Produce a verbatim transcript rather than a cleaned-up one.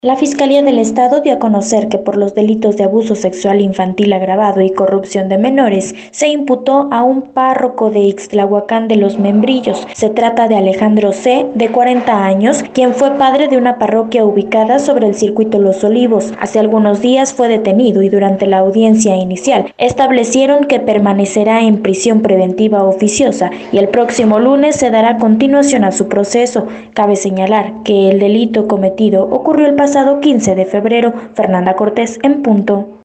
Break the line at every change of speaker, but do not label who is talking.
La Fiscalía del Estado dio a conocer que por los delitos de abuso sexual infantil agravado y corrupción de menores, se imputó a un párroco de Ixtlahuacán de los Membrillos. Se trata de Alejandro C., de cuarenta años, quien fue padre de una parroquia ubicada sobre el circuito Los Olivos. Hace algunos días fue detenido y durante la audiencia inicial establecieron que permanecerá en prisión preventiva oficiosa y el próximo lunes se dará continuación a su proceso. Cabe señalar que el delito cometido ocurrió el pasado pasado quince de febrero. Fernanda Cortés en punto.